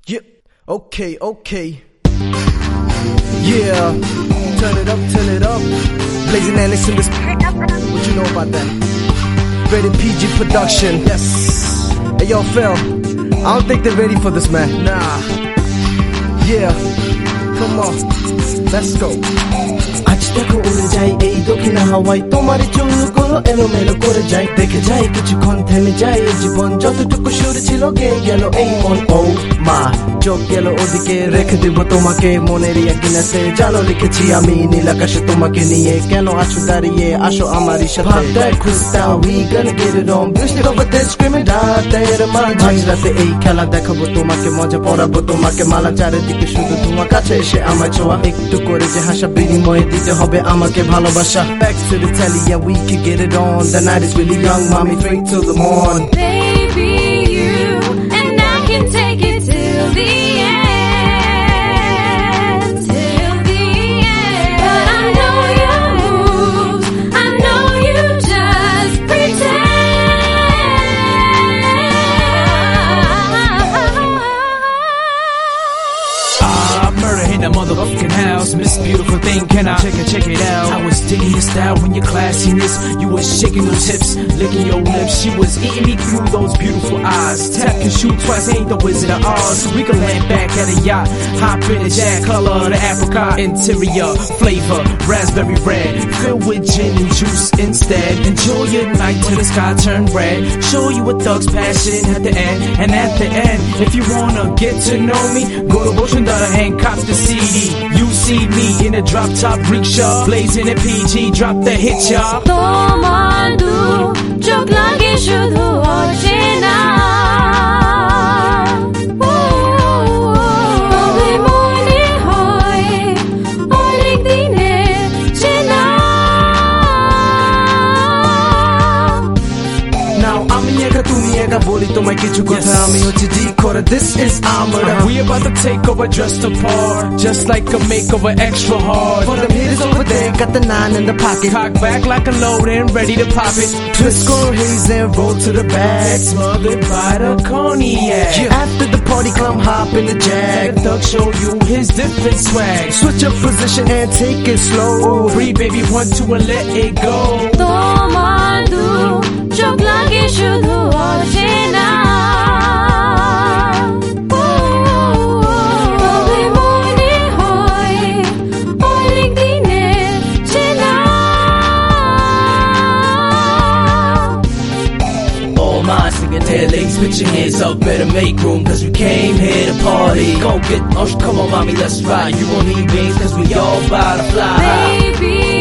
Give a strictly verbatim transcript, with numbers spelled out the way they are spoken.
Yeah, okay, okay. Yeah, turn it up, turn it up. Blazing Alex in this. What you know about that? Rated P G production. Yes. Hey, yo, Phil. I don't think they're ready for this, man. Nah. Yeah. Come on. Let's go. আজ দেখো উড়ে যাই এই দক্ষিণা হাওয়ায় তোমার চুলগুলো এলোমেলো করে যাই দেখে যাই কিছুক্ষণ থেমে যায় এই জীবন যতটুকু সুরে ছিল গেয়ে গেল এই মন ও মা চোখ গেল ওদিকে রেখে দিব তোমাকে মনের ইয়াকিনাতে জানো লিখেছি আমি নীল আকাশে তোমাকে নিয়ে কেন আছো দাঁড়িয়ে আসো আমারই সাথে ভাবটায় খুঁজতা we gonna get it on বৃষ্টি over this screaming রাতের মাঝ রাতে এই খেলা দেখাবো তোমাকে মজা পড়াবো তোমাকে মালা চারিদিকে শুধু তোমার কাছে এসে আমার ছোঁয়া একটু করে যে হাসা বিনিময়ে দিতে হবে আমাকে ভালোবাসা back to the telly yeah we can get it on the night is really young mommy drink till the morn baby you and I can take it till the end till the end but I know your moves I know you just pretend ah murder in the motherfucking house Miss Beautiful Thing, can I check it, check it out? I was digging your style when your classiness. You was shaking your tips, licking your lips. She was eating me through those beautiful eyes. Tap can shoot twice, ain't the Wizard of Oz. So we can land back at a yacht, hop in a jet, color the apricot, interior flavor, raspberry red, filled with gin and juice instead. Enjoy your night till the sky turn red. Show you a thug's passion at the end, and at the end, if you wanna get to know me, go to Ocean Daughter and cop the C D. You see me in a drop top rickshaw, blazing at P G, drop the hit y'all. তোমার দু চোখ লাগে শুধু অচেনা তবে মনে হয় অনেক দিনের চেনা Now আমি একা তুমি একা বলি তোমায় কিছু কথা আমি হচ্ছে জি করে this is our murder We about to take over just apart, just like a makeover extra hard. For the hitters over there got the nine in the pocket Cock back like a load and ready to pop it. twist score haze and roll to the back Smothered by the cognac. yeah. After the party come hop in the jag Let Thug show you his different swag. switch up position and take it slow Free baby one two and let it go. তোমার দু চোখ লাগে শুধু অচেনা তবে মনে হয় অনেক দিনের চেনা All my singing tailings, put your hands up, better make room, cause we came here to party. Go get, oh, come on mommy, let's ride. You won't need beans, cause we all about to fly. baby